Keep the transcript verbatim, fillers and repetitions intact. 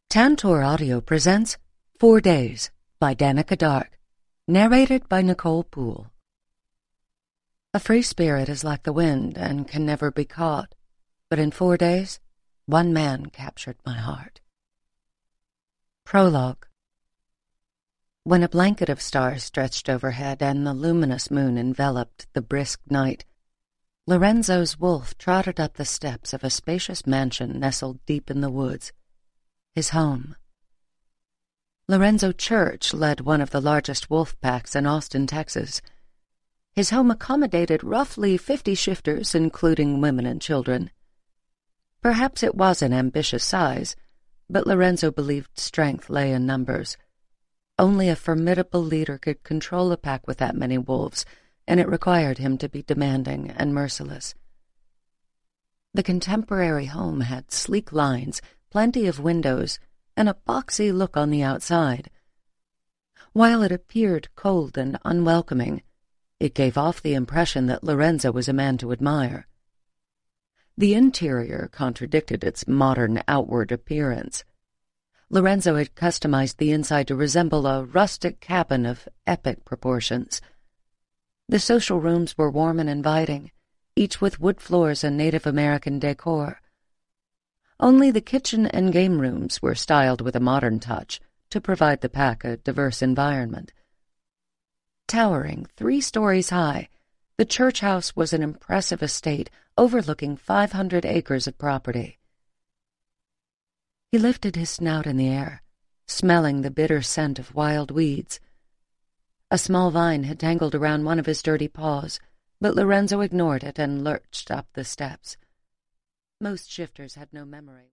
Tantor Audio presents Four Days by Danica Dark, narrated by Nicole Poole. A free spirit is like the wind and can never be caught, but in four days, one man captured my heart. Prologue. When a blanket of stars stretched overhead and the luminous moon enveloped the brisk night, Lorenzo's wolf trotted up the steps of a spacious mansion nestled deep in the woods. His home. Lorenzo Church led one of the largest wolf packs in Austin, Texas. His home accommodated roughly fifty shifters, including women and children. Perhaps it was an ambitious size, but Lorenzo believed strength lay in numbers. Only a formidable leader could control a pack with that many wolves, and it required him to be demanding and merciless. The contemporary home had sleek lines, plenty of windows, and a boxy look on the outside. While it appeared cold and unwelcoming, it gave off the impression that Lorenzo was a man to admire. The interior contradicted its modern outward appearance. Lorenzo had customized the inside to resemble a rustic cabin of epic proportions. The social rooms were warm and inviting, each with wood floors and Native American decor. Only the kitchen and game rooms were styled with a modern touch to provide the pack a diverse environment. Towering three stories high, the church house was an impressive estate overlooking five hundred acres of property. He lifted his snout in the air, smelling the bitter scent of wild weeds. A small vine had tangled around one of his dirty paws, but Lorenzo ignored it and lurched up the steps. Most shifters had no memory.